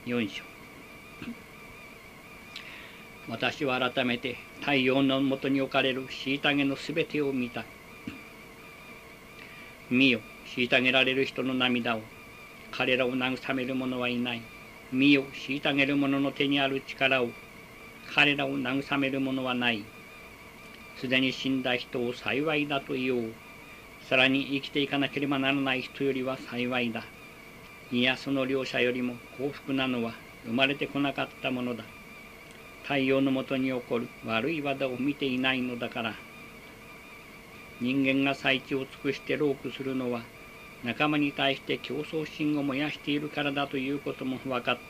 4章。私は改めて太陽のもとに置かれる虐げのすべてを見た。見よ、虐げられる人の涙を。彼らを慰める者はいない。見よ、虐げる者の手にある力を。彼らを慰める者はない。すでに死んだ人を幸いだと言おう。さらに生きていかなければならない人よりは幸いだ。いや、その両者よりも幸福なのは生まれてこなかったものだ。太陽のもとに起こる悪い技を見ていないのだから。人間が祭地を尽くして労苦するのは、仲間に対して競争心を燃やしているからだということも分かった。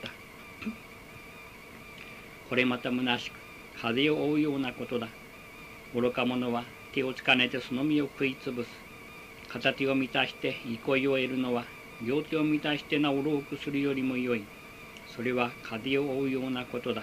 これまた虚しく風を追うようなことだ。愚か者は手をつかねてその実を食いつぶす。片手を満たして憩いを得るのは、両手を満たしてなお労苦するよりもよい。それは風を追うようなことだ。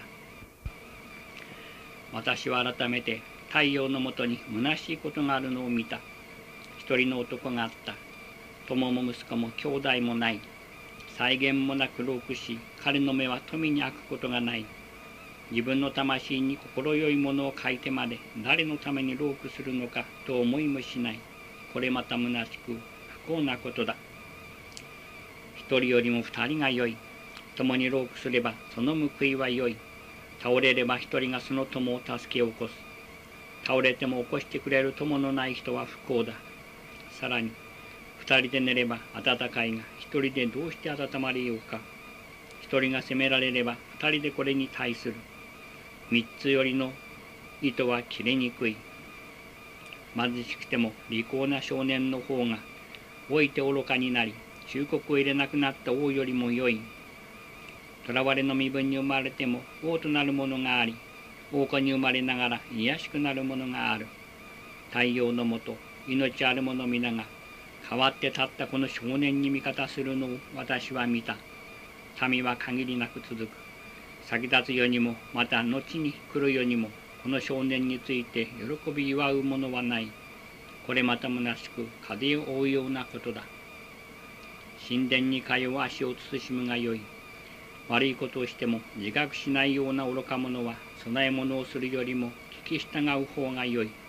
私は改めて太陽のもとに虚しいことがあるのを見た。一人の男があった。友も息子も兄弟もない。際限もなく労苦し、彼の目は富に飽くことがない。自分の魂に心よいものを書いてまで誰のために労苦するのかと思いもしない。これまた虚しく不幸なことだ。一人よりも二人がよい。共に労苦すればその報いはよい。倒れれば一人がその友を助け起こす。倒れても起こしてくれる友のない人は不幸だ。さらに、二人で寝れば暖かいが、一人でどうして温まれようか。一人が責められれば二人でこれに対する。三つよりの糸は切れにくい。貧しくても利口な少年の方が、老いて愚かになり、忠告を入れなくなった王よりもよい。囚われの身分に生まれても王となるものがあり、王子に生まれながら卑しくなるものがある。太陽のもと、命ある者皆が、代わって立ったこの少年に味方するのを私は見た。民は限りなく続く。先立つ世にも、また後に来る世にも、この少年について喜び祝うものはない。これまた虚しく風を追うようなことだ。神殿に通う足を慎むがよい。悪いことをしても自覚しないような愚か者は、供え物をするよりも聞き従う方がよい。